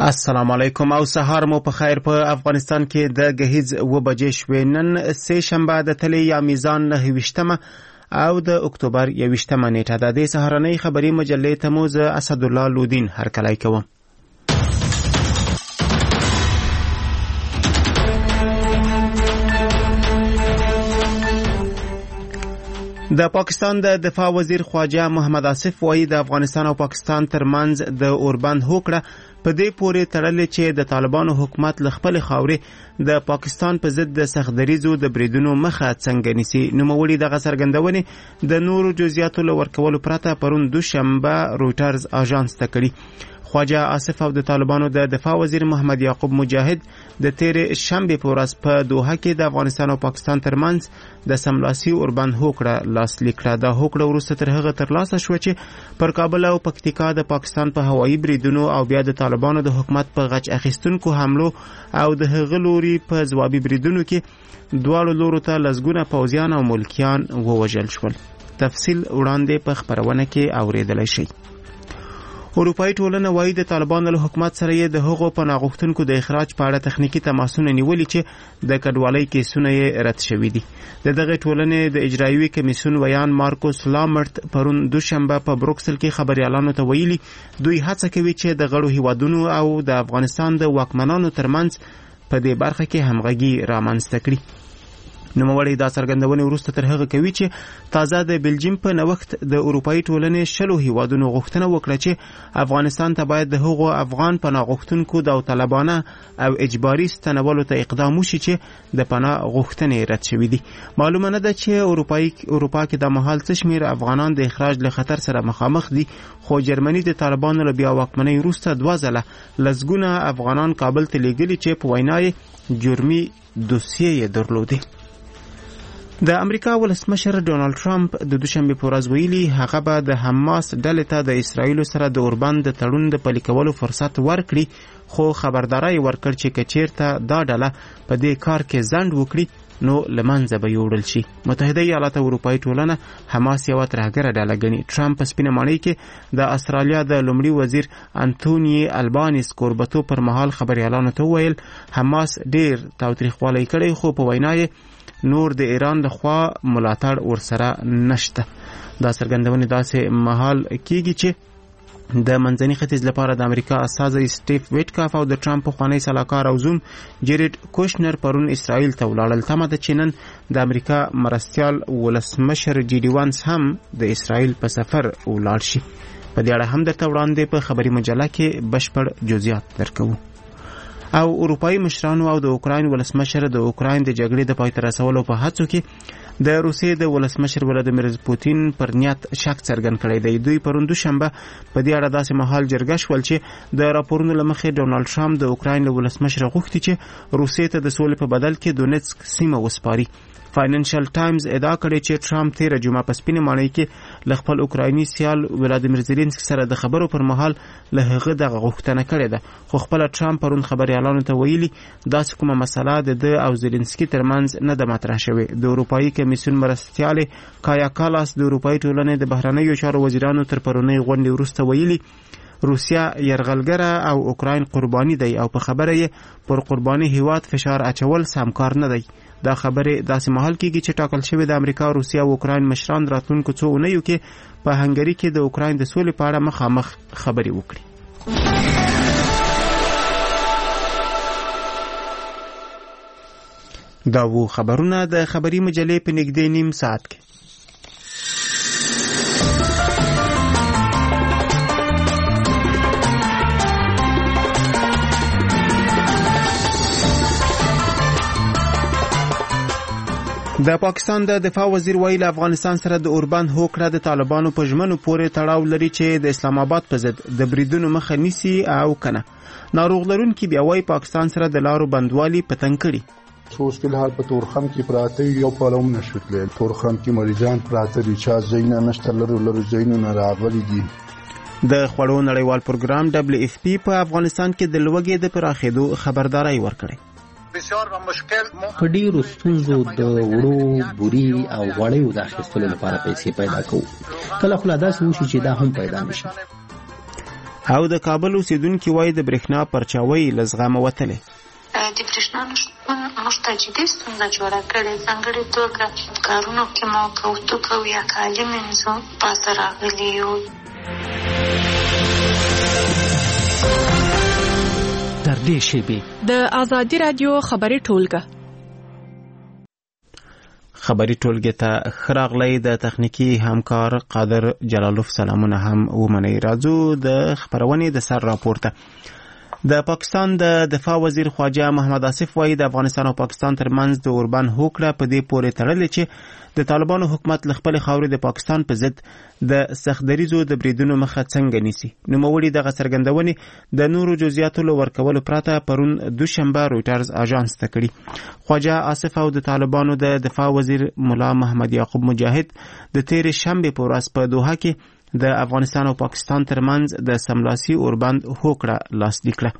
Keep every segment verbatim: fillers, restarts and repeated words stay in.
السلام علیکم او سهار مو په خیر. په افغانستان کې د گهیز و بجې شوې. نن سه شنبه د تلې یا میزان نهه ویشتمه او د اکتوبر یویشتمه نیټه ده. د سهارنۍ خبري مجلې ته مو زه اسدالله لودین هرکلی کوم. د پاکستان د دفاع وزیر خواجه محمد آصف وایي د افغانستان او پاکستان ترمنځ د اوربند هوکړه په دې پورې تړلې چې د طالبانو حکومت له خپلې خاورې د پاکستان په ضد د سختدریځو د بریدونو مخه څنګه نیسي. نوموړي دغه څرګندونې د نورو جزئیاتو له ورکولو پرته پرون دوشنبه رویټرز اژانس ته کړي. خواجه آصف او د طالبانو د دفاع وزیر محمد یعقوب مجاهد د تیرې شنبې په ورځ په دوحه کې د افغانستان او پاکستان ترمنځ د سملاسي اوربند هوکړه لاسلیک کړه. دا هوکړه وروسته تر هغه ترلاسه شوه چې پر کابل او پکتیکا د پاکستان په هوایي بریدونو او بیا د طالبانو د حکومت په غچ اخیستونکو حملو او د هغه لوري په ځوابي بریدونو کې دواړو لورو ته لسګونه پوځیان او ملکیان ووژل شول. تفصیل وړاندې په خپرونه کې اوریدلی شئ. اروپایي ټولنه وایي د طالبانو له حکومت سره یې د هغو پناه غوښتونکو د اخراج په اړه تخنیکي تماسونه نیولي چې د کډوالۍ کیسونه یې رد شوي دي. د دغې ټولنې د اجرایوي کمیسیون ویان مارکوس لامرت پرون دوشنبه په بروکسل کې خبریالانو ته ویلي دوی هڅه کوي چې د غړو هیوادونو او د افغانستان د واکمنانو ترمنځ په دې برخه کې همغږي رامنځته کړي. نوموړي دا څرګندونې وروسته تر هغه کوي چې تازه د بلجیم په نوښت د اروپایي ټولنې شلو هیوادونو غوښتنه وکړه چې افغانستان ته باید د هغو افغان پناه غوښتونکو داوطلبانه او اجباري ستنولو ته اقدام وشي چې د پناه غوښتنې رد شوي دي. معلومه نه ده چې اروپایي اروپا کې د مهال څه شمېر افغانان د اخراج له خطر سره مخامخ دي، خو جرمني د طالبانو له بیا واکمنۍ وروسته دوه ځله لسګونه افغانان کابل ته لیږلي چې په وینا یې جرمي دوسیې یې درلودې. د امریکا ولسمشر ډونالد ټرمپ د دوشنبه په ورځ ویلي هغه به د حماس ډلې ته د اسرایلو سره د اوربند د تړون د پلي کولو فرصت ورکړي، خو خبرداری ورکړ چې که چیرته دا ډله په دې کار کې ځنډ وکړي نو له منځه به یوړل شي. متحده ایالات او اروپایي ټولنه حماس یوه ترهګره ډله ګڼي. ټرمپ په سپینه ماڼۍ کې د استرالیا د لومړي وزیر انتوني البانیس کوربتو پر مهال خبریالانو ته وویل حماس ډیر تاوتریخوالی کړی، خو په وینا یې نور د ایران د خوا ملاتړ ورسره نشته. دا څرګندونې داسې مهال کیږي چې د منځني ختیځ لپاره د امریکا استازی سټیف ویټکاف او د ټرمپ پخوانی سلاکار او زوم جیریډ کوشنر پرون اسرائیل ته ولاړل. تمه ده چې نن د امریکا مرستیال ولسمشر جی ډي وانس هم د اسرائیل په سفر ولاړ شي. په دې اړه هم درته وړاندې په خبري مجله کې بشپړ جزئیات درکوو. او اروپایي مشرانو او د اوکراین ولسمشر د اوکراین د جګړې د پای ته رسولو په هڅو کې د روسیې د ولسمشر ولادیمیر پوتین پر نیت شک څرګند کړی دی. دوی پرون دوشنبه په دې اړه داسې مهال جرګه شول چې د راپورونو له مخې ډونالد ټرمپ د اوکراین له ولسمشر غوښتي چې روسیې ته د سولې په بدل کې دونیتسک سیمه وسپاري. فاینانشل ټایمز ادعا کړې چې ټرمپ تیره جمعه په سپینه ماڼۍ کې له خپل اوکرایني سیال ولادیمیر زیلنسکي سره د خبرو پر مهال له هغه دغه غوښتنه کړې ده، خو خپله ټرمپ پرون خبریالانو ته ویلي داسې کومه مسله د ده او زیلنسکي ترمنځ نه ده مطرح شوې. د اروپایي کمیسیون مرستیالې کایا کالاس د اروپایي ټولنې د بهرنیو چارو وزیرانو تر پرونۍ غونډې وروسته ویلي روسیا یرغلګره او اوکراین قرباني دی او په خبره یې پر قرباني هیواد فشار اچول سمکار نه دی. دا خبره داسې مهال کېږي چې ټاکل شوې د امریکا، روسیا او اوکراین مشران راتلونکو څو اونیو کې په هنګري کې د اوکراین د سولې په اړه مخامخ خبرې وکړي. دا وو خبرونه د خبري مجلې په نږدې نیم ساعت کې. د پاکستان د دفاع وزیر ویل افغانستان سره د اوربند هوکړه د طالبانو په ژمنو پورې تړاو لري چې د اسلام آباد په ضد د بریدونو مخه نیسي او کنه. ناروغ لرونکي بیا وایي پاکستان سره د لارو بندوالي پتنګ کړي. اوس په حال په تورخم کې پراته یو پلوم نشوتل. تورخم کې مریضان پراته دي چې ځینې نشته لرو لرو ځینې نه راغلي دي. د خوړو نړیوال پروګرام دبلیو اف پی په افغانستان کې د لوږې د پراخېدو خبرداري ورکړې. په ډیرو ستونزو د وړو بوري او غوړیو د اخیستلو لپاره پیسې پیدا کوو. کله خو لا داسې وشي چې دا هم پیدا نشي. او د کابل اوسیدونکي وایي د برېښنا پرچاوۍ له زغمه وتلې. د برېښنا نشتون موږ ته جدي ستونزه جوړه کړې. ځانګړې توګه کارونو کې مو کوتو کوو یا کالي مینځو پاسه راغلي یو. تر دې شیبې د ازادي رادیو خبري ټولګه خبري ټولګه ته خراغلی د تخنیکی همکار قادر جلالوف سلامونه هم ومني. راځو د خبرونې د سر راپورته. د پاکستان د دفاع وزیر خواجه محمد آصف وایي د افغانستان او پاکستان ترمنځ د اوربند هوکړه په دې پورې تړلې چې د طالبانو حکومت له خپل خاورې د پاکستان په ضد د سختدریزو د بریدونو مخه څنګه نیسي. نوموړي دغه څرګندونې د نورو جزئیاتو له ورکولو پرته پرون دوشنبه رویټرز اژانس ته کړي. خواجه آصف او د طالبانو د دفاع وزیر مولا محمد یعقوب مجاهد د تیرې شنبې په ورځ په دوحه کې د افغانستان او پاکستان ترمنځ د سملاسي اوربند هوکړه لاسلیک کړه.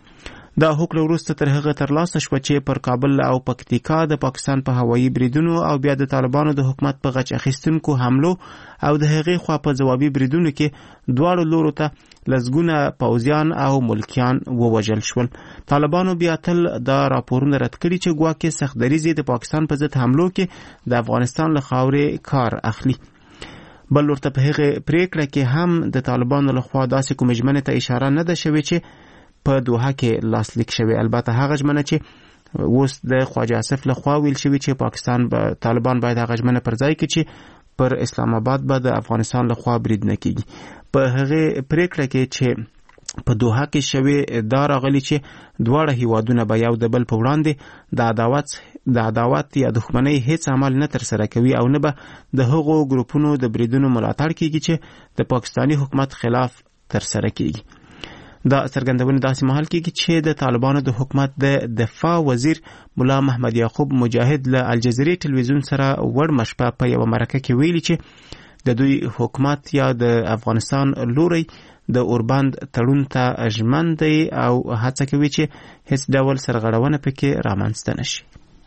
دا هوکړه وروسته تر هغه ترلاسه شوه چې پر کابل او پکتیکا د پاکستان په هوایي بریدونو او بیا د طالبانو د حکومت په غچ اخیستونکو حملو او د هغې خوا په ځوابي بریدونو کې دواړو لورو ته لسګونه پوځیان او ملکیان ووژل شول. طالبانو بیا تل دا راپورونه رد کړي چې ګواکې سختدریزې د پاکستان په ضد حملو کې د افغانستان له خاورې کار اخلي. بل ورته په هغه پریکړه کې هم د طالبانو لخوا داسې کومه ژمنې ته اشاره نه ده شوې چې په دوحه کې لاسلیک شوی. البته هغه ژمنه چې اوس د خواجه آصف لخوا ویل شوی چې پاکستان به طالبان باید هغه ژمنه پر ځای کړي چې پر اسلام آباد به د افغانستان لخوا برید نه کیږي. په هغه پریکړه کې چې په دوحه کې شوی دا راغلی چې دواړه هیوادونه به یو د بل په وړاندې د عداوت د عداوت یا دښمنۍ هیڅ عمل نه ترسره کوي او نه به د هغو ګروپونو د بریدونو ملاتړ کیږي چې د پاکستاني حکومت خلاف ترسره کیږي. دا څرګندونه داسې مهال کېږي چې د طالبانو د حکومت د دفاع وزیر مولا محمد یعقوب مجاهد له الجزیرې ټلویزیون سره وړمه شپه په یوه مرکه کې ویلي چې د دوی حکومت یا د افغانستان لوری د اوربند تړون ته ژمن دی او هڅه کوي چې هیڅ ډول سرغړونه پکې رامنځته نشي.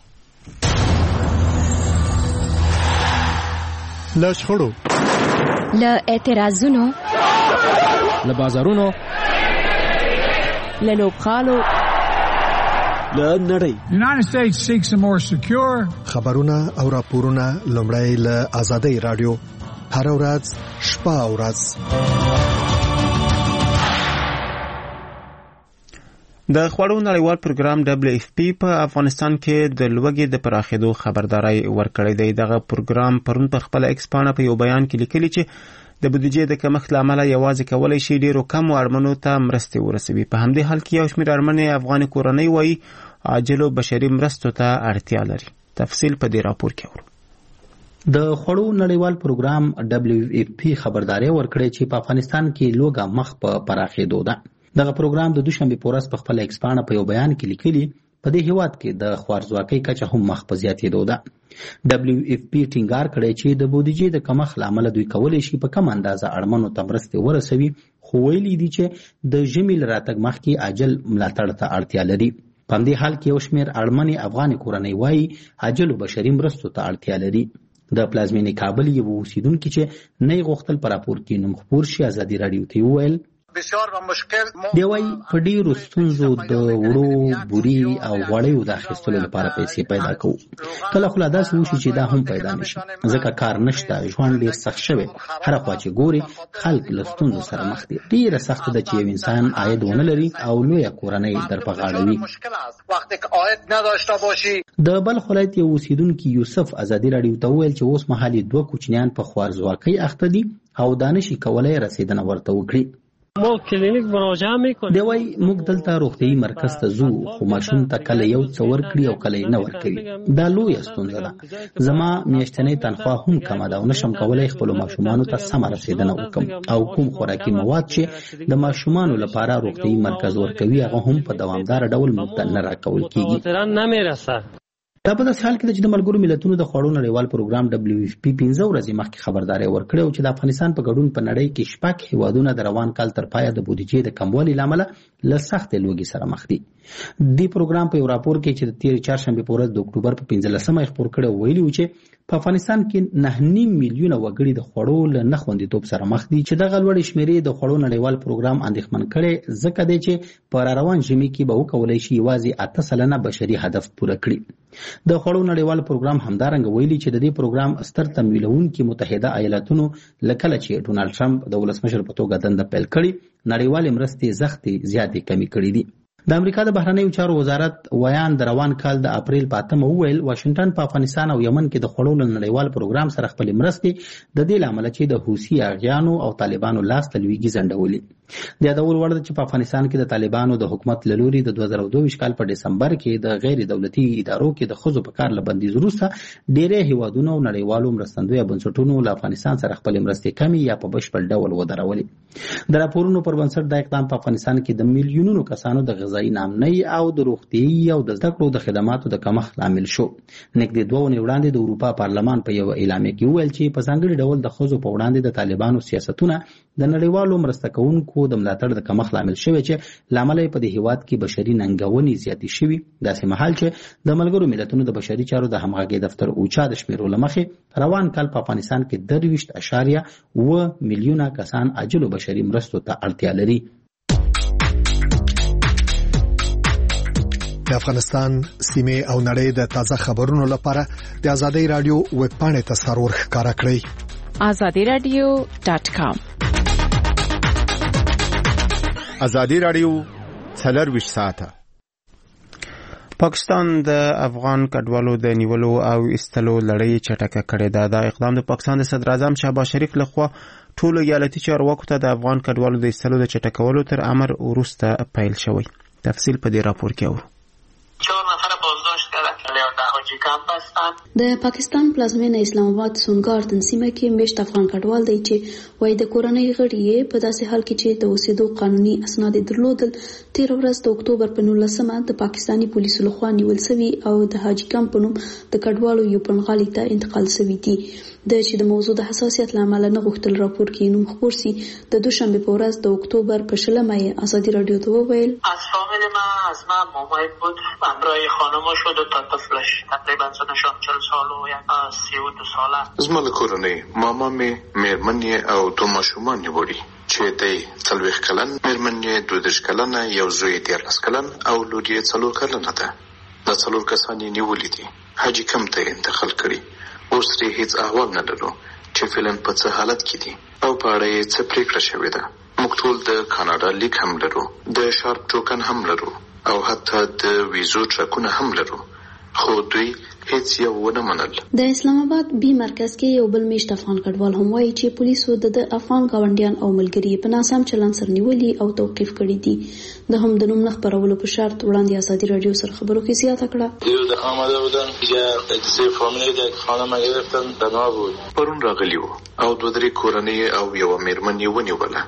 له شخړو، له اعتراضونو، له بازارونو، له لوبغالو، له نړۍ United States seeks a more secure خبرونه او راپورونه لومړی له آزادۍ رادیو هر ورځ شپه او ورځ. د خوړو نړیوال پروګرام دبلیو اف پی په افغانستان کې د لوږې د پراخېدو خبرداري ورکړې ده. دغه پروګرام پرون په خپل ایکس پاڼه په یو بیان کې لیکلي چې د بودیجې د کمښت له امله یوازې کولی شي ډېرو کمو اړمنو ته مرستې ورسوي. په همدې حال کې یو شمېر اړمنې افغاني کورنۍ وایي عاجلو بشري مرستو ته اړتیا لري. تفصیل په دې راپور کې اورو. د خوړو نړیوال پروګرام دبلیو اف پی خبرداري ورکړې چې په افغانستان کې لوږه مخ په پراخېدو ده. دغه پروګرام د دوشنبه په ورځ په خپل ایکس پاڼه په یو بیان کې لیکلي په دې هیواد کې د خوارځواکۍ کچه هم مخ په زیاتېدو ده. دبلیو اف پی ټینګار کړی چې د بودیجې د کمښت له امله دوی کولی شي په کم اندازه اړمنو ته مرستې ورسوي، خو ویلي دي چې د ژمي له راتګ مخکې عاجل ملاتړ ته اړتیا لري. په همدې حال کې یو شمېر اړمنې افغاني کورنۍ وایي عاجلو بشري مرستو ته اړتیا لري. د پلازمینې کابل یو اوسیدونکي چې نه یې غوښتل په راپور کې نوم خپور شي ازادي راډیو ته وویل دی وایي په ډېرو ستونزو د وړو بوري او غوړیو د اخیستلو لپاره پیسې پیدا کوو. کله خو لا داسې وشي چې دا هم پیدا نشي ځکه کار نشته، ژوند ډېر سخت شوی. هره خوا چې ګوري خلک له ستونزو سره مخ دي. ډېره سخته ده چې یو انسان عاید ونه لري او لویه کورنۍ در په غاړه وي. د بلخ ولایت یو اوسیدونکي یوسف ازادي راډیو ته وویل چې اوس مهال یې دوه کوچنیان په خوارځواکۍ اخته دي او دا نشي کولی رسېدنه ورته وکړي. ما کلینیک مراجعه میکنیم. دی وایي موږ دلته روغتیایي مرکز ته ځو خو ماشوم ته کله یو څه ورکړي او کله یې نه ورکوي. دا لویه ستونزه ده. زما میاشتنۍ تنخوا هم کمه ده او نشم کولی خپلو ماشومانو ته سمه رسېدنه وکړم او کوم خوراکي مواد چې د ماشومانو لپاره روغتیایي مرکز ورکوي هغه هم په دوامداره ډول موږ ته نه راکول کېږي. دا په داسې حال کې ده چې د ملګرو ملتونو د خوړو نړیوال پروګرام دبلیو اف پی پنځه ورځې مخکې خبرداری ورکړی او چې د افغانستان په ګډون په نړۍ کې شپږ هیوادونه د روان کال تر پایه د بودیجې د کموالي له امله له سختې لوږې سره مخ دي. دی پروګرام په یو راپور کې چې د تیر چهارشنبه په ورځ د اکتوبر په پنځلسمه خبر کړی ویلي و چې په افغانستان کې نه نیم میلیونه وګړي د خوړو له نه خوندیتوب سره مخ دي چې دغه لوړې شمیرې د خوړو نړیوال پروګرام اندېښمن کړي ځکه دی چې په روان ژمي کې به وکولای شي یوازې اته سلنه بشري هدف پوره کړي. د خوړو نړیوال پروګرام همدارنګه ویلي چې د دې پروګرام ستر تمویلونکي متحده ایالاتونو لکه چې ډونالډ ټرمپ د ولسمشر په توګه دنده پیل کړي نړیوال مرستې زغتې زیاتې کمی کړي دي. د امریکا د بهرنیو چارو وزارت ویان د روان کال د اپریل په اتمه وویل واشنگټن په افغانستان او یمن کې د خوړو نړیوال پروګرام سره خپل مرستې د دې لامل چې د حوثي اغیانو او طالبانو لاس تلويږي ځنډولي. د یادول وړ چې په افغانستان کې د طالبانو د حکومت له لوري د دوه زره دوه کال په دسمبر کې د غیر دولتي ادارو کې د ښځو په کار له بندیز وروسته ډېری هیوادونو او نړیوالو مرستندویه بنسټونو له افغانستان سره خپل مرستې کمې یا په بشپړ ډول ودرولې. د راپورونو پر بنسټ دا اقدام په افغانستان کې د میلیونونو کسانو د غذایي ناامنۍ او د روغتیايي او د زده کړو د خدماتو د کمښت لامل شو. نږدې دوه اونۍ وړاندې د اروپا پارلمان په یو اعلامیه کې وویل چې په ځانګړي ډول د ښځو په وړاندې د طالبانو سیاستونه د نړیوالو مرسته کوونکو د ملاتړ د کمښت لامل شوی چې لامل یې په دې هیواد کې بشري ننګونې زیاتې شوي. داسې مهال چې د ملګرو ملتونو د بشري چارو د همغږۍ دفتر اوچا د شمیرو له مخې روان کال په افغانستان کې درویشت اشاریه اوه میلیونه کسان عاجلو بشري مرستو ته اړتیا لري. د افغانستان سیمه او نړۍ د تازه خبرونو لپاره د آزادۍ رادیو ویب پاڼې ته سرور ښکارا کړئ آزادی رادیو ډاٹ کام. آزادی رادیو څلرویشت ساعته. پاکستان د افغان کډوالو د نیولو او ایستلو لړۍ چټکه کړې ده. دا اقدام د پاکستان د صدر اعظم شهباز شریف لخوا ټولو ایالتي چارواکو ته د افغان کډوالو د ایستلو د چټکولو تر امر وروسته پیل شوی. تفصیل په دې راپور کې اورو. چهار نفر بازداشت کردن در حاجی کمپ هستند. د پاکستان پلازمینه اسلام آباد سونګار تنظیم کې مشت افغان کډوال دی چې وای د کورنۍ غړي یې په داسې حال کې چې د اوسېدو قانوني اسناد درلودل تیر ورځ د اکتوبر په نولسمه د پاکستانی پولیسو لخوا نیول شوی او د حاجی کمپ په نوم د کډوالو یو پنغالي ته انتقال شوی دی. د چې د موضوع د حساسیت لامل نه غوښتل راپور کې نوم خبر سي د دوشنبه په ورځ د اکتوبر په شلمه یې آزادی رادیو ته وویل از فامیل ما از ما مامای بود همراه خانم شد تا طفلش تقریبا سنشان چهل سال و یک سی و دو ساله. زما له کورنۍ ماما مې میرمن او دو ماشومان وړي چې د څلوېښت کلن میرمن یې دوه دېرش کلنه یو زوی یې دیارلس کلن او لور یې څلور کلنه ده. دا څلور کسان یې نیولي دي حاجي کمپ ته انتقال کړي. اوس ترې هیڅ احوال نه لرو چې فعلا په څه حالت کې دي او په اړه یې څه پرېکړه شوې ده. موږ ټول د کاناډا لیک هم لرو، د شارپ ټوکن هم لرو او حتی د ویزو ټرکونه هم لرو، خو دوی هیڅ یو ونه منل. د اسلام آباد بي مرکز کې یو بل میشت افغان کډوال هم وایي چې پولیسو د افغان گاونډیان او ملګري په ناسم چلند سره نیولي او توقیف کړي دي. د هم د نوم نه خبرولو په شرط وړاندې آزادی رادیو سره خبرو کې زیاته کړه. دیروز آمده بودن که کسی فامیلی که خانم گرفتن بنا بود. پرون راغلی و او دوه درې کورنۍ او یو میرمن یې ونیوله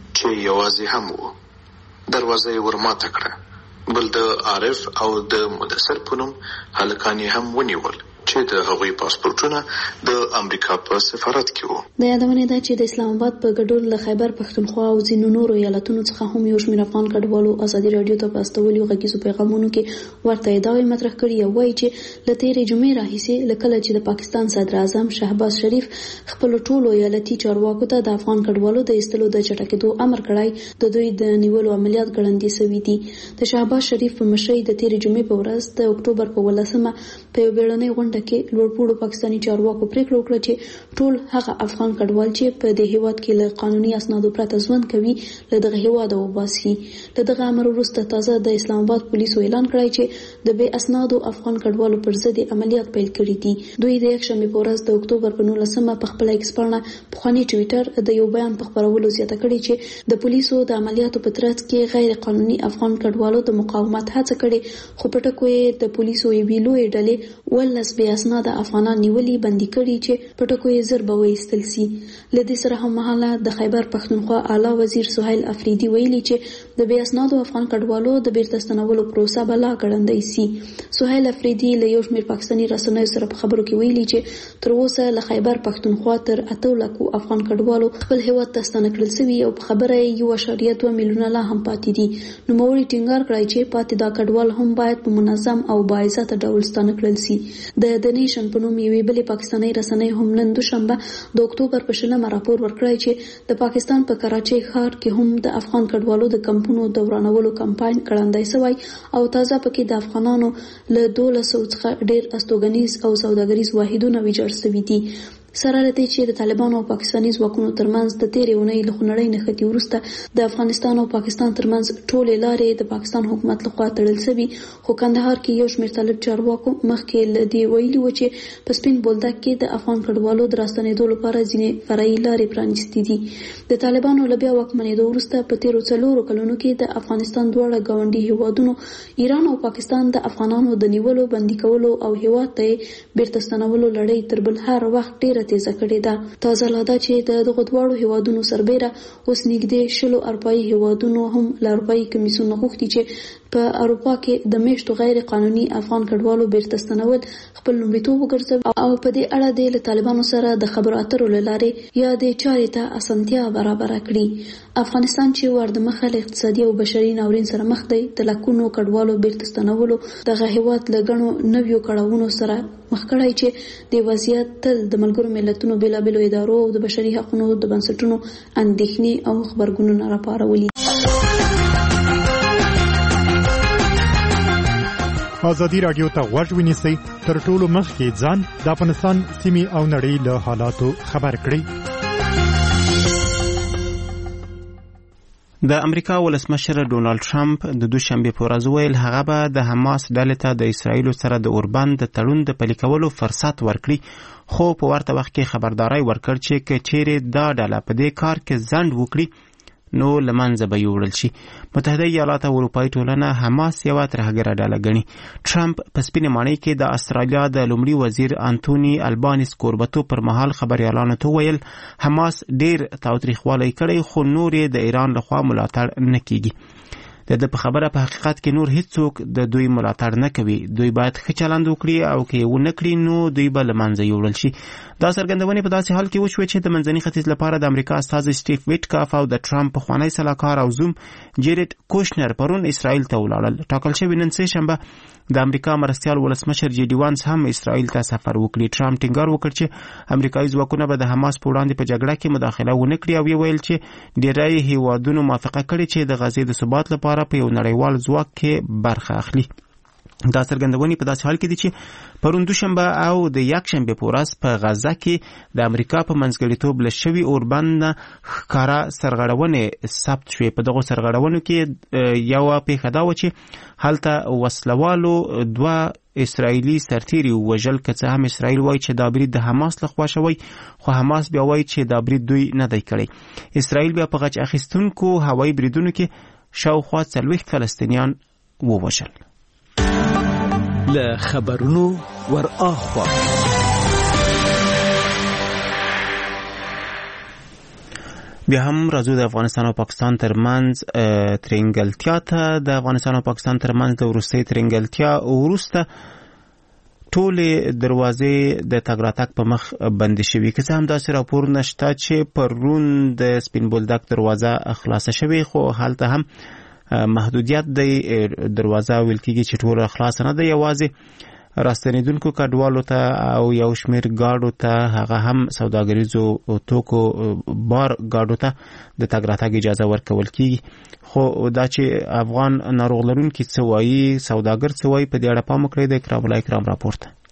چې یوازې هم وو. دروازه یې ورماته کړه. بل د عارف او د مدثر په نوم هلکان یې هم ونیول چې د هغوی پاسپورټونه د امریکا په سفارت کې وو. د یادونې ده چې د اسلام آباد په ګډون له خیبر پښتونخوا او ځینو نورو ایالتونو څخه هم یو شمېر افغان کډوالو آزادي رادیو ته په استولو غږیزو پیغامونو کې ورته ادعاوې مطرح کړي او وایي چې له تېرې جمعې راهیسې له کله چې د پاکستان صدر اعظم شهباز شریف خپلو ټولو ایالتي چارواکو ته د افغان کډوالو د ایستلو د چټکېدو امر کړی د دوی د نیولو عملیات ګړندي شوي دي. د شهباز شریف په مشرۍ د تېرې جمعې په ورځ د اکتوبر په ولسمه په یو بیړنۍ غونډه کې لوړپوړو پاکستاني چارواکو پریکړه وکړه چې ټول هغه افغان کډوال چې په دې هیواد کې له قانوني اسنادو پرته ژوند کوي له دغه هیواده وباسي. له دغه امر وروسته تازه د اسلام آباد پولیسو اعلان کړی چې د بې اسنادو افغان کډوالو پر ضد عملیات پیل کړي دي. دوی د یکشنبې په ورځ د اکتوبر په نولسمه په خپل ایکس پاڼه پخواني ټویټر د یو بیان په خپرولو زیاته کړې چې د پولیسو د عملیاتو په ترڅ کې غیر قانوني افغان کډوالو د مقاومت هڅه کړې، خو په ټکو یې د پولیسو یوې لویې ډلې ولس بې اسناده افغانان نیولي بندي کړي چې په ټکو یې زر به وایستل سي. له دې سره هم مهاله د خیبر پښتونخوا اعلی وزیر سهیل افریدي ویلي چې د بې اسنادو افغان کډوالو د بیرته ستنولو پروسه به لا ګړندۍ سي. سهیل افریدي له یو شمېر پاکستاني رسنیو سره په خبرو کې ویلي چې تر اوسه له خیبر پښتونخوا تر اتو لکو افغان کډوالو خپل هیواد ته ستانه کړل سوي او په خبره یې یو اعشاریه دوه میلیونه لا هم پاتې دي. نوموړي ټینګار کړی چې پاتې دا کډوال هم باید په منظم او باعزته ډول ستانه کړل سي. د د نیشن په نوم یوې بلې پاکستاني رسنۍ هم نن دوشنبه د اکتوبر په شلمه راپور ورکړی چې د پاکستان په کراچۍ ښار کې هم د افغان کډوالو د کمپونو د ورانولو کمپاین ګړندی سوی او تازه پکې د افغانانو له دولسو څخه ډېر استوګنیز او سوداګریز واحدونه ویجاړ سوي دي. سره لته چې د طالبانو او پاکستاني ځواکونو ترمنځ د تیرې اونۍ له خونړۍ نښتې وروسته د افغانستان او پاکستان ترمنځ ټولې لارې د پاکستان حکومت لخوا تړل سوي، خو کندهار کې یو شمېر طالب چارواکو مخکې له دې ویلي و چې په سپین بولدک کې د افغان کډوالو د راستنېدو لپاره ځینې فرعي لارې پرانیستې دي. د طالبانو له بیا واکمنېدو وروسته په تیرو څلورو کلونو کې د افغانستان دواړه ګاونډي هیوادونو ایران او پاکستان د افغانانو د نیولو، بندي کولو او هیواد ته بیرته ستنولو لړۍ تر بل هر وخت ډېره تیزه کړې ده. تازه لا ده چې د دغو دواړو هیوادونو سربیره اوس نږدې شلو اروپایي هیوادونو هم له اروپایي کمیسیون غوښتي چې په اروپا کې د میشتو غیر قانوني افغان کډوالو بیرته ستنول خپل لومړیتوب وګرځوي او په دې اړه د له طالبانو سره د خبرو اترو له لارې یا د چارې ته اسانتیا برابره کړي. افغانستان چې ور د مخه له اقتصادي او بشري ناورین سره مخ دی، د لکونو کډوالو بیرته ستنولو دغه هیواد له ګڼو نویو کړاوونو سره مخ کړی چې د وضعیت تل د ملګرو ملتونو بیلابیلو ادارو او د بشري حقوقو د بنسټونو اندېښنې او خبرګونونه راپارولي. ازادي راډیو ته غوږ ونیسئ، تر ټولو مخکې ځان د افغانستان سیمې او نړۍ له حالاتو خبر کړئ. د امریکا ولسمشر ډونالد ټرمپ د دوشنبه په ورځ ویل هغه به د حماس ډلې ته د اسرایل سره د اوربند د تړون د پلي کولو فرصت ورکړي، خو په ورته وخت کې خبرداري ورکړ چې که چیرې دا ډله په دې کار کې ځنډ وکړي نو لمنځه به یوړل شي. متحده ایالات او اروپایي ټولنه حماس یوه ترهګره ډله ګڼي. ټرمپ په سپینې ماڼۍ کې د استرالیا د لومړي وزیر انتوني البانیس کوربتو پر مهال خبریالانو ته ویل حماس ډیر تاوتریخوالی کړی، خو نور یې د ایران لخوا ملاتړ نه کیږي. د د په خبره په حقیقت کې نور هیڅوک د دوی ملاتړ نه کوي. دوی باید ښه چلند وکړي او که یې ونه کړي نو دوی به له منځه یوړل شي. دا څرګندونې په داسې حال کې وشوې چې د منځني ختیځ لپاره د امریکا استازی سټیف ویټکاف او د ټرمپ پخوانی سلاکار او زوم جیرد کوشنر پرون اسرائیل ته ولاړل. ټاکل شوی نن سه شنبه د امریکا مرستیال ولسمشر جی ډي وانس هم اسرائیل ته سفر وکړي. ټرمپ ټینګار وکړ چې امریکایي ځواکونه به د حماس په وړاندې په جګړه کې مداخله ونه کړي او ویل چې ډیری هیوادونو موافقه کړې چې د غزې د ثبات لپاره په یو نړیوال ځواک کې برخه اخلي. دا څرګندونې په داسې حال کې دي چې پرون دوشنبه او د یکشنبه په ورځ په غزه کې د امریکا په منځګړیتوب له شوي اوربند ښکاره سرغړونې ثبت شوې. په دغو سرغړونو کې یوه پیښه دا وه چې هلته وسلوالو دوه اسرائیلي سرتیري وژل، که څه هم اسرائیل وایي چې دا برید د حماس لخوا شوی، خو حماس بیا وایي چې دا برید دوی نه دی کړی. اسرائیل بیا په غچ اخیستونکو هوایي بریدونو کې شاوخوا څلوېښت فلسطینیان ووژل. له خبرونو ور اخوا بیا هم راځو د افغانستان او پاکستان ترمنځ ترنګلتیا ته. د افغانستان او پاکستان ترمنځ د وروستۍ ترنګلتیا وروسته ټولې دروازې د تګ راتګ په مخ بندې شوي، که څه هم داسې راپورونه شته چې پرون د سپین بولدک دروازه خلاصه شوې، خو هلته هم محدودیت دی. دروازه ویل کېږي چې ټوله خلاصه نه ده، یوازې راستنېدونکو کډوالو ته او یو شمېر ګاډو ته، هغه هم سوداګریزو توکو بار ګاډو ته د تګ راتګ اجازه ورکول کېږي. خو دا چې افغان ناروغ لرونکي څه وایي، سوداګر څه وایي، په دې اړه پام وکړئ. د اکرام الله اکرام راپورته.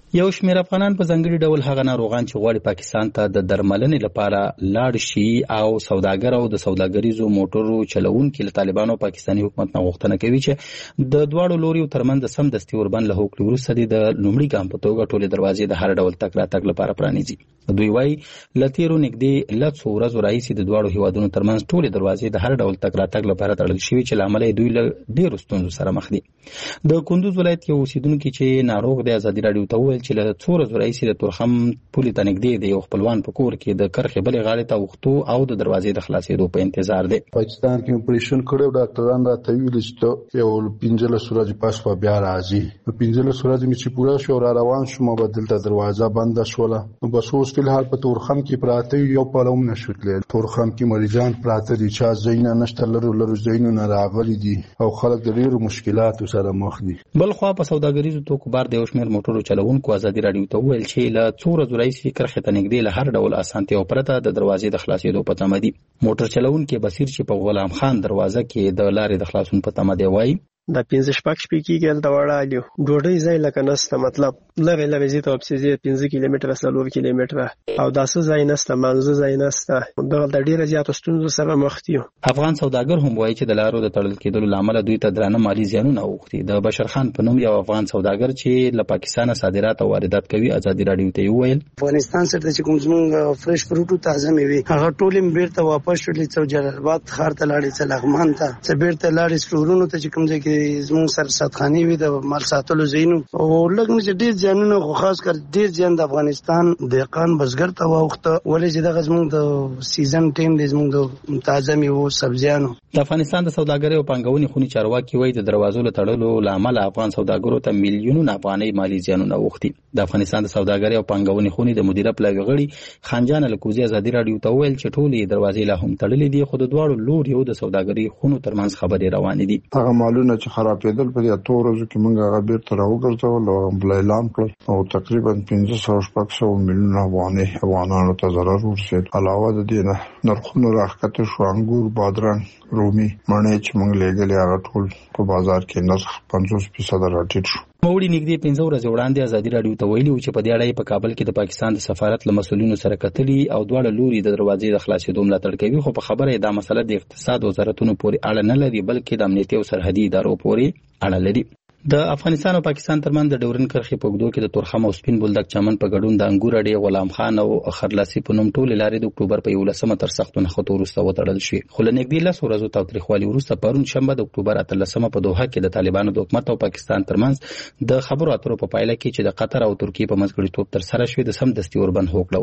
یو شمېر افغانان په ځانګړي ډول هغه ناروغان چې غواړي پاکستان ته د درملنې لپاره لاړ شي او سوداګر او د سوداګریزو موټرو چلوونکي له طالبانو او پاکستاني حکومت نه غوښتنه کوي چې د دواړو لوریو ترمنځ سمدستي اوربند له هوکړې وروسته د لومړي ګام په توګه ټولې دروازې د هر ډول تګ راتګ لپاره پرانیزي. دوی وايي له تېرو نږدې لسو ورځو راهیسې د دواړو هیوادونو ترمنځ ټولې دروازې د هر ډول تګ راتګ لپاره تړل شوي چې له امله دوی له ډېرو ستونزو سره مخ دي. د کندوز ولایت یو اوسیدونکي چې ناروغ دی ازادي راډیو ته وویل چې له څو ورځو راهیسې د تورخم پولې ته نږدې د یو خپلوان په کور کې د کرښې بلې غاړې ته اوښتو او د دروازې د خلاصېدو په انتظار دی. پاکستان کې اپریشن کړو ډاکټران راته ویل چې یو پنځلس ورځې پس به بیا راځي. پنځلس ورځې مې چې پوره شو را روان شوم به دلته دروازه بنده شوله. نو بس اوس فلحال په تورخم کې پراته یو پلوم نشو تللی. تورخم کې مریضان پراته دي چې ځایونه نشته، لرو لرو ځایونه راغلي دي او خلک د ډېرو مشکلاتو سره مخ دي. بل خوا په سوداګریزو توکو بار د یو شمېر موټرو چلوونکو ازادي راډیو ته وویل چې له څو ورځو راهیسې کرښې ته نږدې له هر ډول اسانتیاو پرته د دروازې د خلاصېدو په تمه دي. موټر چلوونکي بصیر چې په غلام خان دروازه کې د لارې د خلاصون په تمه دی وایي دا پنځه شپږ شپې کېږي هلته وړالیو ډوډۍ ځای لکه نسته، مطلب لرې لرې ځي ته واپسې ځي پنځه کیلومتره څلور کیلومتره او داسې ځای نسته، مانځه ځای نسته. دغلته ډېره زیاته ستونزو سره مخ دي. افغان سوداګر هم وایي چې د لارو د تړل کېدلو له امله دوی ته درانه مالي زیانونه اوښتي. د بشر خان په نوم یو افغان سوداګر چې له پاکستانه صادرات او واردات کوي ازادي راډیو ته وویل افغانستان سره چې کوم زموږ فرش فروټ او تازه میوې هغه ټولې بیرته واپس شولې چې جلال آباد ښار ته لاړې، چې لغمان ته چې بیرته لاړې سټورونو ته چې کوم ځای کې زموږ سره ساتخاني وي د مال ساتلو زینو او لږ نه ډېر ځانونه خو خاص کر ډېر ځان د افغانستان دهقان بزګر ته واوخته ولې چې دغه زموږ د سیزن ټیم د زموږ د تازه میوو سبزیانو. د افغانستان د سوداګرۍ او پانګونې خونې چارواکي وایي د دروازو له تړلو له امله افغان سوداګرو ته میلیونونه افغانۍ مالي زیانونه اوښتي. د افغانستان د سوداګرۍ او پانګونې خونې د مدیره پلاوي غړي خانجان الکوزي ازادي راډیو ته وویل چې ټولې دروازې لا هم تړلې دي، خو د دواړو لوریو د سوداګرۍ خونو ترمنځ خبرې روانې دي. هغه مالونه چې خرابېدل په دې اتو ورځو کې موږ هغه بیرته راوګرځول او بل اعلان کړل او تقریبا پنځه سوه شپږ سوه میلیونه افغانۍ افغانانو ته ضرر ورسېد. علاوه د دې نه نرخونه راښکته شو، انګور، بادرنګ، رومي، مڼې چې موږ لېږلې هغه ټول په بازار کې نرخ پنځوس فیصده راټیټ شو. موړي نږدې پنځه ورځې وړاندې ازادي راډیو ته ویلي و چې په دې اړه په کابل کې د پاکستان د سفارت له مسؤلینو سره کتلي او دواړه لوري د دروازې د خلاصېدو ملاتړ کوي، خو په خبره دا مسله د اقتصاد وزارتونو پورې اړه نه لري بلکې د امنیتي او سرحدي ادارو پورې اړه لري. د افغانستان او پاکستان ترمنځ د ډورن کرښې په اوږدو کې د تورخم او سپین بولدک چمن په ګډون د انګور اډې، غلام خان او خرلاسي په نوم ټولې لارې د اکتوبر په یولسمه تر سختو نښتو وروسته وتړل شوې، خو له نږدې لسو ورځو تاوتریخوالي وروسته پرون شنبه د اکتوبر اتلسمه په دوحه کې د طالبانو د حکومت او پاکستان ترمنځ د خبرو اترو په پایله کې چې د قطر او ترکیې په منځګړیتوب ترسره شوې د سمدستي اوربند هوکړه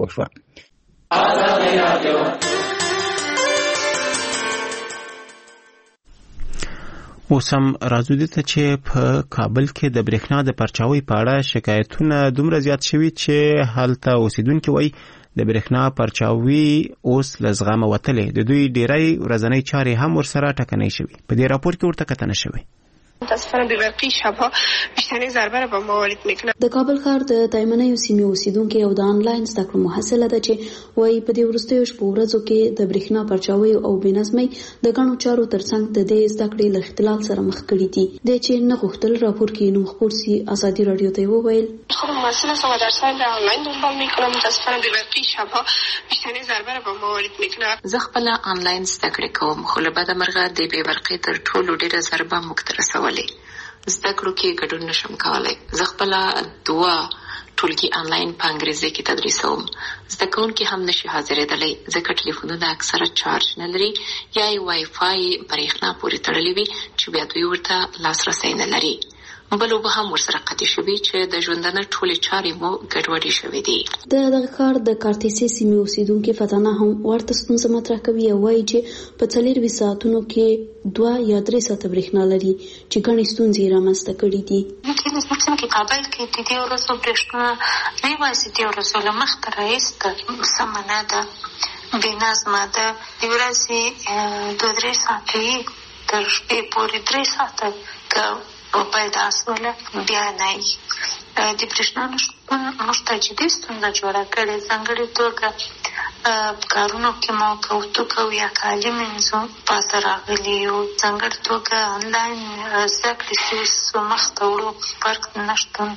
وشوه. اوس هم راځو دې ته چې په کابل کې د برېښنا د پرچاوۍ په اړه شکایتونه دومره زیات شوي چې هلته اوسیدونکي وایي د برېښنا پرچاوي اوس له زغمه وتلې، د دوی ډېری ورځنۍ چارې هم ورسره ټکنۍ شوي. په دې راپور کې ورته کتنه شوې. متاسفانه بی‌برقی شبها بیشترین ضربه را به ما وارد میکنه. د کابل ښار د تایمنیو سیمې اوسیدونکو او د آنلاین زده کړو محصله ده چې وایي په دې وروستیو شپو ورځو کې د برېښنا پرچاوۍ او بېنظمۍ د ګڼو چارو ترڅنګ د دې زده کړې له اختلال سره مخ کړي دي. د چې نه غوښتل راپور کې نوم خپور سي ازادي راډیو ته وویل خب مسئله سما درسان را آنلاین دنبال میکنم. متاسفانه بی‌برقی شبها بیشترین ضربه را به ما وارد میکنه. زه خپل آنلاین زده کړې کوم، خو له بده مرغه د بی‌برقۍ تر ټولو ډېره ضربه موږ ته رسولې. زده کړو کې ګډون نشم کولای. زه خپل دوه ټولګي آنلاین په انګریزي کې تدریسوم. زده کوونکي هم نشي حاضرېدلی ځکه ټلیفونونه اکثره چارج نه لري یا یې وای فای برېښنا پورې تړلي وي چې بیا دوی ورته لاسرسی نه لري. بل اوبه هم ورسره قطع شوي چې د ژوندانه ټولې چارې مو ګډوډې شوې دي. د دغه ښار د کارتیسي سیمې اوسیدونکي فتانه هم ورته ستونزه مطرح کوي او وایي چې په څلېرویشت ساعتونو کې دوه یا درې ساعته برېښنا لري چې ګڼې ستونزې یې رامنځته کړي دي. چې کابل کې د دې ورځو برېښنا نه یوازې دې ورځو له مخته راایسته سمه نه ده، بېنظمه ده. د ورځې دوه درې ساعته تر شپې پورې درې ساعته که پیدا شوله بیا نه وي. د برېښنا نشتون موږ ته جدي ستونزه جوړه کړې. ځانګړې توګه په کارونو کې مو کوتو کوو یا کالي مینځو پاسه راغلي یو. ځانګړې توګه آنلاین زده کړې چې اوس مخته وړو فرق نشتون په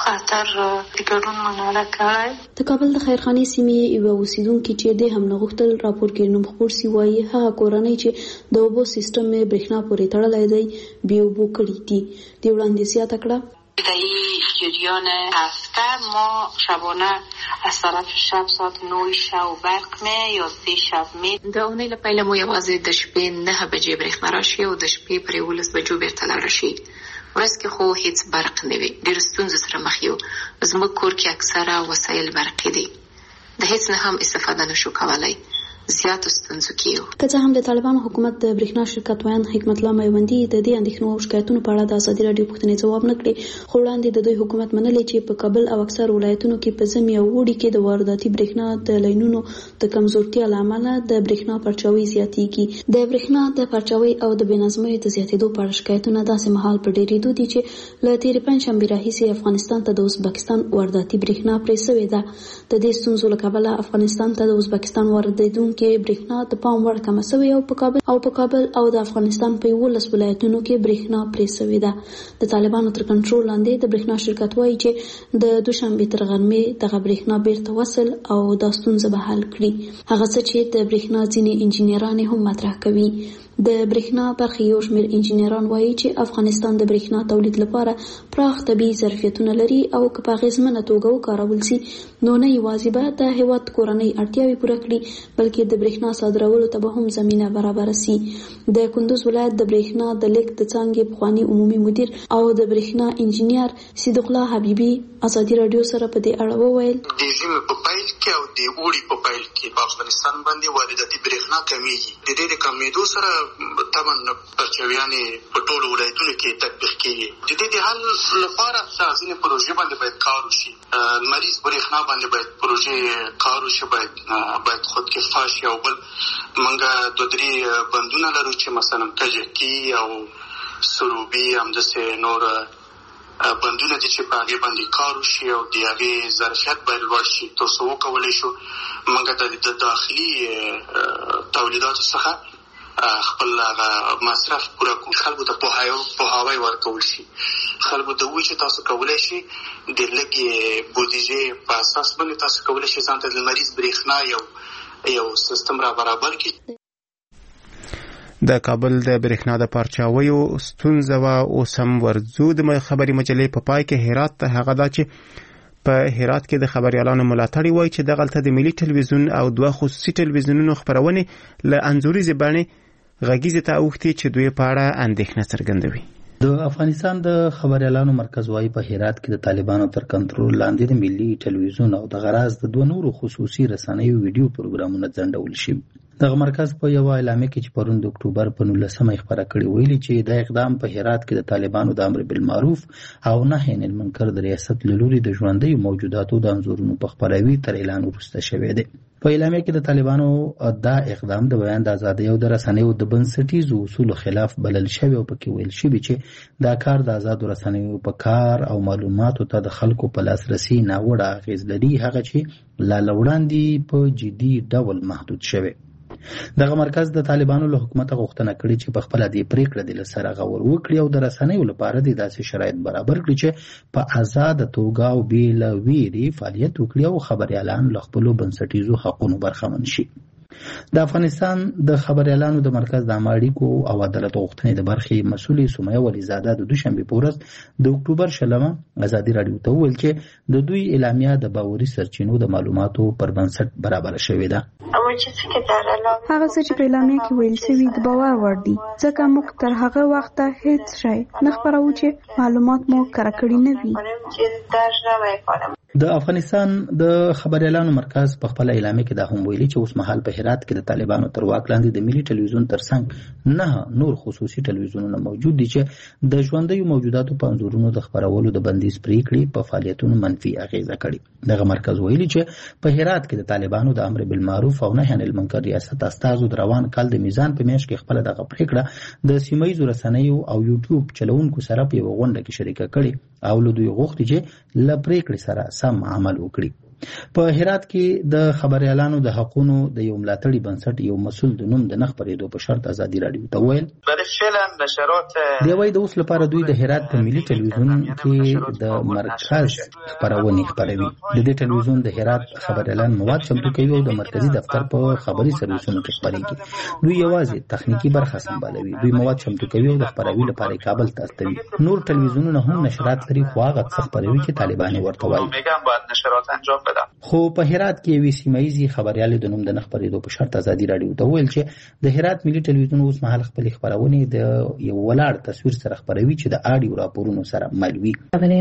خاطر د ګډون مناره کړی. د کابل د خیرخانې سیمې یو اوسیدونکي چې د هم نغښتل راپور کې نوم خپور سی وایي هغه کورنۍ چې د اوبو سیستم یې برېښنا پورې تړلی دی بې اوبو کړي دي. د وړاندې زیاته کړه در این جریان هفته ما شبانه از طرف شب ساعت نه شب برق می یا سه شب می د اونۍ له پیله مو یوازې د شپې نه بجې برېښنا راشي او د شپې پر یولس بجو بیرته لاړه شي. ورځ کې خو هیڅ برق نه وي. ډېرو ستونزو سره مخ یو. زموږ کور کې اکثره وسایل برقي دي. د هیڅ نه هم استفاده نشو کولی. زیات ستونزو کې یو. که څه هم د طالبانو حکومت د برېښنا شرکت ویان حکمت الله میوندي د دې اندېښنو او شکایتونو په اړه د ازادي راډیو پوښتنې ځواب نه کړې، خو وړاندې د دوی حکومت منلې چې په کابل او اکثر ولایتونو کې په ژمي او اوړي کې د وارداتي برېښنا د لینونو د کمزورتیا له امله د برېښنا پرچاوي زیاتېږي. د برېښنا د پرچاوي او د بېنظمۍ د زیاتېدو په اړه شکایتونه داسې مهال په ډېرېدو دي چې له تېرې پنجشنبې راهیسې افغانستان ته د ازبکستان وارداتي برېښنا پرې سوې ده. د دې ستونزو له کبله افغانستان ته د ازبکستان واردېدونکې برېښنا د پام وړ کمه سوې او په کابل او په کابل او د افغانستان په یولس ولایتونو کې برېښنا پرې سوې ده. د طالبانو تر کنټرول لاندې د برېښنا شرکت وایي چې د دوشنبې تر غرمې دغه برېښنا بیرته وصل او دا ستونزه به حل کړي. هغه څه چې د برېښنا ځینې انجینران هم مطرح کوي. د برېښنا برخې یو شمېر انجینران وایي چې افغانستان د برېښنا تولید لپاره پراخ طبیعي ظرفیتونه لري او که په اغېزمنه توګه وکارول سي نو نه یوازې به د هېواد کورنۍ اړتیاوې پوره کړي بلکې د برېښنا صادرولو ته به هم زمینه برابره سي. د کندوز ولایت د برېښنا د لیک د څانګې پخواني عمومي مدیر او د برېښنا انجینر صدیق الله حبیبي ازادي راډیو سره په دې اړه وویل د ژمي په پیل کې او د اوړي په پیل کې په افغانستان باندې وارداتي برېښنا کمیږي. د دې د کمیدو سره طبعا پرچاویانې په ټولو ولایتونو کې تطبیق کېږي. د دې د حل لپاره ځینې پروژې باندې باید کار وشي. لمریز برېښنا باندې باید پروژې کار وشي، باید باید خودکفا شي. او بل موږ دوه درې بندونه لرو چې مثلا کجکي او سروبي همداسې نور بندونه دي چې په هغې باندې کار وشي او د هغې ظرفیت باید لوړ شي تر څو وکولی شو موږ د داخلي تولیداتو څخه خپل مصرف پوره کړو. خلکو ته پوهاوی ورکول شي. خلکو ته ووایي چې تاسو کولی شي د لږې بودیجې په اساس باندې تاسو کولی شي ځان ته د لمریز برېښنا یو یو سیستم را برابر کړي. د کابل د برېښنا د پرچاویو ستونزه وه. اوس هم ورځو د خبري مجلې په پای کې هرات ته هغه دا چې په هرات کې د خبريالانو ملاتړي وایي چې دغلته د ملي ټلویزیون او دوه خصوصي ټلویزیونونو خبرونې له انځوریزې بڼې غږیزې ته اوښتي چې دوی په اړه اندېښنه څرګندوي. د افغانستان د خبريالانو مرکز وايي په هرات کې د طالبانو تر کنټرول لاندې د ملي ټلویزیون او د غراز د دوه نورو خصوصي رسنیو ویډیو پروګرامونه ځنډول شوي. دغه مرکز په یو اعلامیه کې چې پرون د اکتوبر په نولسمه خبره کړې ویلي چې د اقدام په هرات کې د طالبانو د امر بالمعروف او نهي عن المنکر د ریاست له لوري د ژوندۍ موجوداتو د انځورونو په خپروي تر اعلان وروسته شوی دی. په اعلامیه کې د طالبانو دا اقدام د بیان د ازادۍ او د رسنیو د بنسټیزو اصولو خلاف بلل شوی او پکې ویل شوی چې دا کار د آزادو رسنیو په کار او معلوماتو ته د خلکو په لاسرسي ناوړه اغېز لري، هغه چې لا وړاندې په جدي ډول محدود شوی. دغه مرکز د طالبانو له حکومت غوښتنه کړې چې په خپل د پریکړه د لسره غور وکړي او د رسنیو لپاره د داسې شرایط برابر کړي چې په آزاد توګه او بې له ویرې فعالیت وکړي او خبريالان له خپلو بنسټیزو حقونو برخمن شي. د افغانستان د خبريالانو د مرکز د عامه اړیکو او عدالت غوښتنې د برخې مسؤلې سمیه ولیزاده د دوشنبې په ورځ د اکتوبر شلمه ازادي راډیو ته وویل چې د دوی اعلامیه د باوري سرچینو د معلوماتو پر بنسټ برابره شوې ده. هغه څه چې په اعلامیه کې ویل شوي د باور وړ دي ځکه موږ تر هغه وخته هیڅ شی نه خپروو چې معلومات مو کره کړي نه وي. د افغانستان د خبريالانو مرکز په خپل اعلامیه کې دا هم ویلي چې اوس مهال په هرات کې د طالبانو تر واک لاندې د ملي ټلویزیون ترڅنګ نه نور خصوصي ټلویزیونونه موجود دي چې د ژوندۍ موجوداتو په انځورونو د خبرولو د بندیز پریکړې په فعالیتونو منفي اغیزه کړې. دغه مرکز ویلي چې په هرات کې د طالبانو د امر بالمعروف او نهي عن المنکر ریاست استازو د روان کال د میزان په میاشت کې خپل دغه پریکړه د سیمایي رسنیو او یوټیوب چلوونکو سره په یو غونډه کې شریکه کړې او له دوی غوښتي چې ل پریکړې سره سم عمل وکړي. په هرات کې د خبريالانو د حقوقو د یو ملاتړي بنسټ یو مسول د نوم د نه خبرېدو په شرط ازادي رادیو ته ویل دی وایي د اوس لپاره دوی د هرات په ملي ټلویزیون کې د مرکز خبرونه خبروي. د دې ټلویزیون د هرات خبريالان مواد چمتو کوي او د مرکزی دفتر په خبري سرویسونو کې خبريږي. دوی یوازې تخنیکی برخه سمبالوي. دوی مواد چمتو کوي او د خبروي لپاره کابل ته استوي. نور ټلویزیونونه هم نشرات لري خو هغه څه خبروي چې طالبان ورته وایي. خو په هرات کې وی سیمایي خبريال د نوم د نه خبرېدو په شرط ازادي رادیو ته ویل چې د هرات ملي ټلویزیون اوس مهال خپل خبرونه د یو ولاړ تصویر سره خبروي چې د اډیو راپورونو سره مل وي.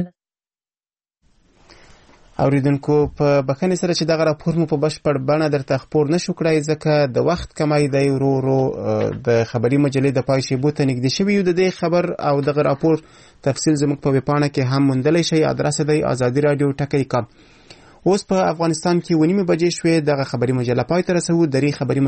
اوریدونکو په بخښنې سره چې دغه راپور مو په بشپړ بڼه درته خپور نشو کړای ځکه د وخت کمای دی ورو ورو د خبري مجلې د پای شیبو ته نږدې شوي یو. د دې خبر او دغه راپور تفصیل زموږ په ویبپاڼه کې هم موندلی شئ. ادرس دی ازادي رادیو ټکري کام. اوس په افغانستان کې ونیمې بجې شوې. دغه خبري مجله پای ته رسوو. درې خبري